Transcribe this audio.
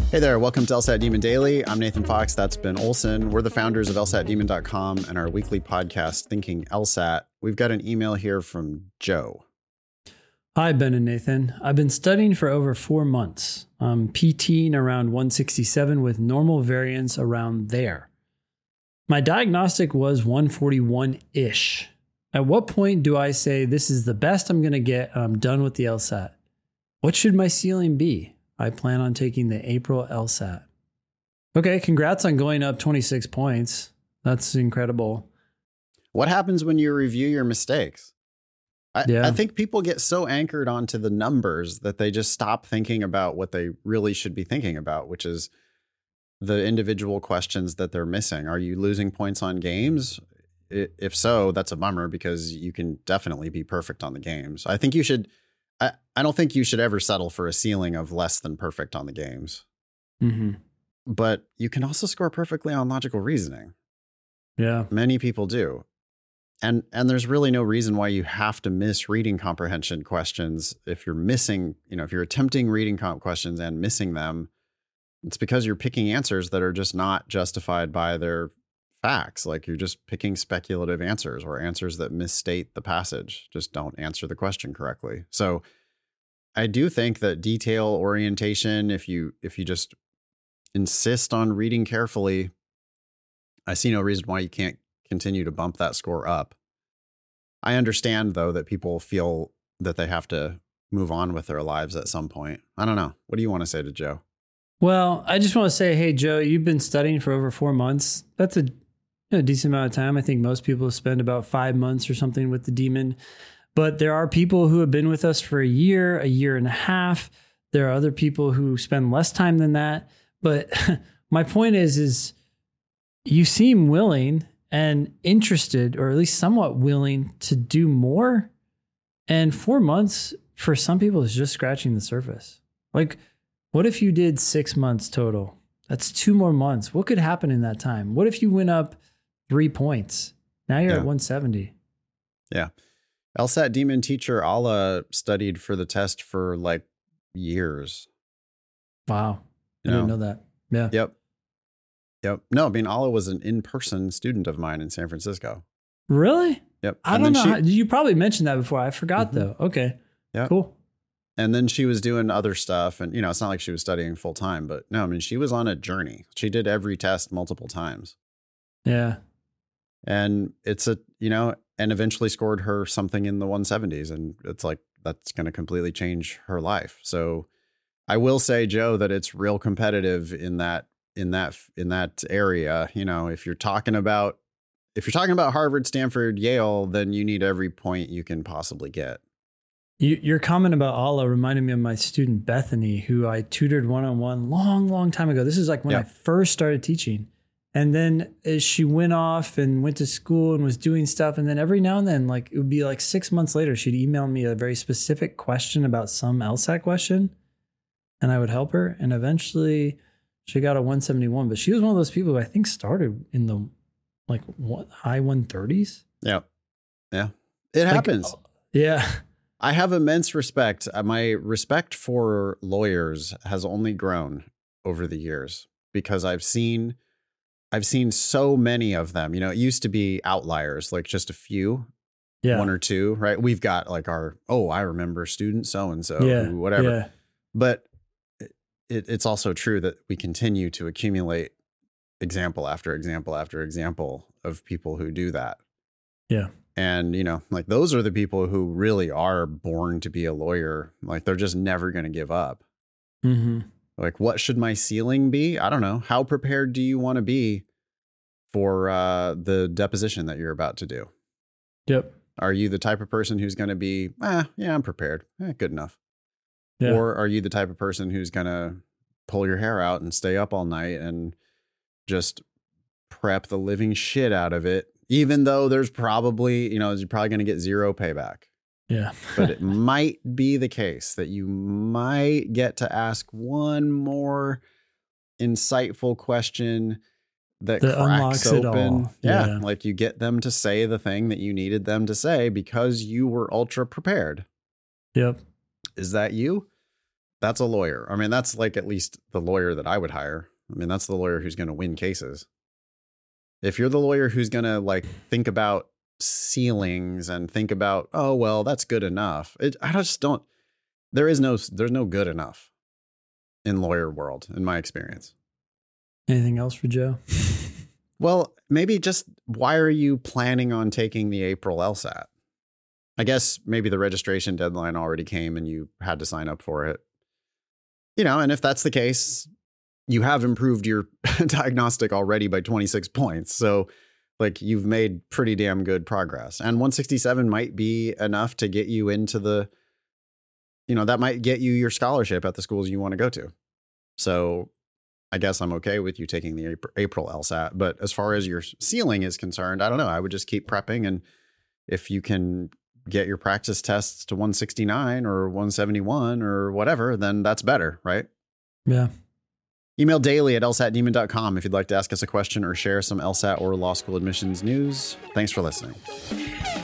Hey there, welcome to LSAT Demon Daily. I'm Nathan Fox, that's Ben Olson. We're the founders of LSATdemon.com and our weekly podcast, Thinking LSAT. We've got an email here from Joe. Hi, Ben and Nathan. I've been studying for over 4 months. I'm PTing around 167 with normal variance around there. My diagnostic was 141-ish. At what point do I say this is the best I'm going to get and I'm done with the LSAT? What should my ceiling be? I plan on taking the April LSAT. Okay, congrats on going up 26 points. That's incredible. What happens when you review your mistakes? I think people get so anchored onto the numbers that they just stop thinking about what they really should be thinking about, which is the individual questions that they're missing. Are you losing points on games? If so, that's a bummer because you can definitely be perfect on the games. I think you should... I don't think you should ever settle for a ceiling of less than perfect on the games. Mm-hmm. But you can also score perfectly on logical reasoning. Yeah. Many people do. And there's really no reason why you have to miss reading comprehension questions. If you're missing, if you're attempting reading comp questions and missing them, it's because you're picking answers that are just not justified by their facts. Like you're just picking speculative answers or answers that misstate the passage, just don't answer the question correctly. So I do think that detail orientation, if you just insist on reading carefully, I see no reason why you can't continue to bump that score up. I understand, though, that people feel that they have to move on with their lives at some point. I don't know. What do you want to say to Joe? Well, I just want to say, hey, Joe, you've been studying for over 4 months. That's a decent amount of time. I think most people spend about 5 months or something with the demon. But there are people who have been with us for a year and a half. There are other people who spend less time than that. But my point is you seem willing and interested, or at least somewhat willing to do more. And 4 months for some people is just scratching the surface. Like, what if you did 6 months total? That's 2 more months. What could happen in that time? What if you went up 3 points? Now you're at 170. Yeah. LSAT demon teacher Allah studied for the test for like years. Wow. I didn't know that. Yeah. Yep. No, I mean, Allah was an in-person student of mine in San Francisco. Really? Yep. I don't know. You probably mentioned that before. I forgot though. Okay. Yeah. Cool. And then she was doing other stuff. And, it's not like she was studying full time, but no, I mean, she was on a journey. She did every test multiple times. Yeah. And it's and eventually scored her something in the 170s. And it's like, that's going to completely change her life. So I will say, Joe, that it's real competitive in that area. If you're talking about Harvard, Stanford, Yale, then you need every point you can possibly get. Your comment about Allah reminded me of my student Bethany, who I tutored one-on-one long time ago. This is like when I first started teaching. And then as she went off and went to school and was doing stuff, and then every now and then, like it would be like 6 months later, she'd email me a very specific question about some LSAT question, and I would help her. And eventually she got a 171, but she was one of those people who I think started in the high 130s. Yeah. It happens. Yeah. I have immense respect. My respect for lawyers has only grown over the years because I've seen so many of them. It used to be outliers, like just a few, one or two, right? We've got like I remember student so-and-so, whatever. Yeah. But it's also true that we continue to accumulate example after example after example of people who do that. Yeah. And, like those are the people who really are born to be a lawyer. Like they're just never going to give up. Mm-hmm. Like, what should my ceiling be? I don't know. How prepared do you want to be for the deposition that you're about to do? Yep. Are you the type of person who's going to be, I'm prepared. Good enough. Yeah. Or are you the type of person who's going to pull your hair out and stay up all night and just prep the living shit out of it, even though there's probably, you're probably going to get zero payback. Yeah. But it might be the case that you might get to ask one more insightful question that cracks open. Yeah. Like you get them to say the thing that you needed them to say because you were ultra prepared. Yep. Is that you? that's a lawyer. I mean, that's like at least the lawyer that I would hire. I mean, that's the lawyer who's going to win cases. If you're the lawyer who's going to like think about ceilings and think about, oh, well, that's good enough. I just don't, there's no good enough in lawyer world, in my experience. Anything else for Joe? Well, maybe just why are you planning on taking the April LSAT? I guess maybe the registration deadline already came and you had to sign up for it. You know, and if that's the case, you have improved your diagnostic already by 26 points. So like you've made pretty damn good progress. And 167 might be enough to get you into the, you know, that might get you your scholarship at the schools you want to go to. So I guess I'm okay with you taking the April LSAT. But as far as your ceiling is concerned, I don't know. I would just keep prepping. And if you can get your practice tests to 169 or 171 or whatever, then that's better, right? Yeah. Email daily@lsatdemon.com if you'd like to ask us a question or share some LSAT or law school admissions news. Thanks for listening.